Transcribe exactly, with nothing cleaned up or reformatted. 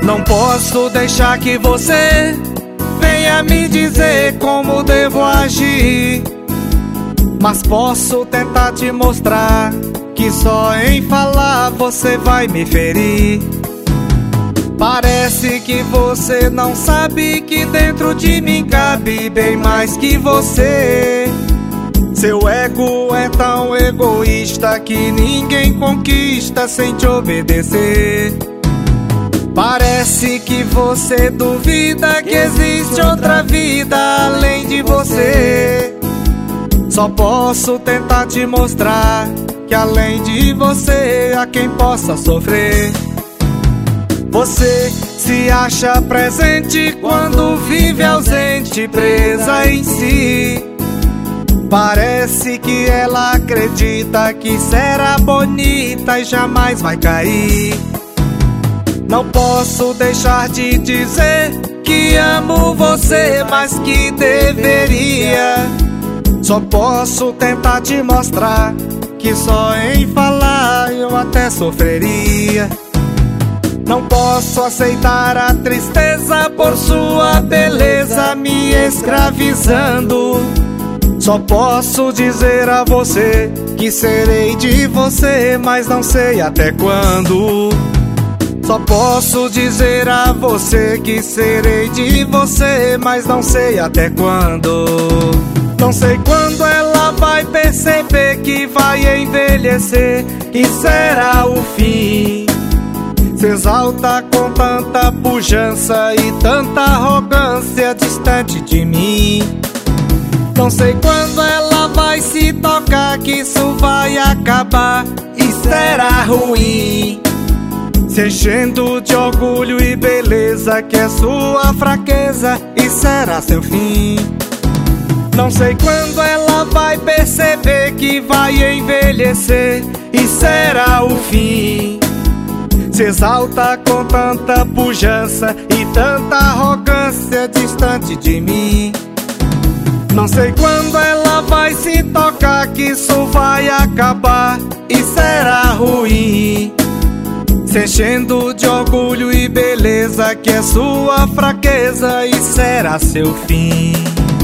Não posso deixar que você venha me dizer como devo agir, mas posso tentar te mostrar que só em falar você vai me ferir. Parece que você não sabe que dentro de mim cabe bem mais que você. Seu ego é tão egoísta que ninguém conquista sem te obedecer. Parece que você duvida que existe outra vida além de você. Só posso tentar te mostrar que além de você há quem possa sofrer. Você se acha presente quando vive ausente, presa em si. Parece que ela acredita que será bonita e jamais vai cair. Não posso deixar de dizer que amo você mais que deveria. Só posso tentar te mostrar que só em falar eu até sofreria. Não posso aceitar a tristeza por sua beleza me escravizando. Só posso dizer a você que serei de você, mas não sei até quando. Só posso dizer a você que serei de você, mas não sei até quando. Não sei quando ela vai perceber que vai envelhecer e será o fim. Se exalta com tanta pujança e tanta arrogância distante de mim. Não sei quando ela vai se tocar que isso vai acabar e será ruim, se enchendo de orgulho e beleza que é sua fraqueza e será seu fim. Não sei quando ela vai perceber que vai envelhecer e será o fim. Se exalta com tanta pujança e tanta arrogância distante de mim. Não sei quando ela vai se tocar que isso vai acabar e será ruim, se enchendo de orgulho e beleza que é sua fraqueza e será seu fim.